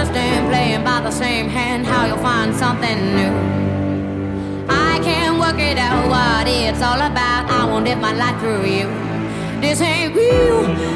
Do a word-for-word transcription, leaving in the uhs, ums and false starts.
just ain't playing by the same hand, how you'll find something new. I can't work it out what it's all about. I won't live my life through you. This ain't real,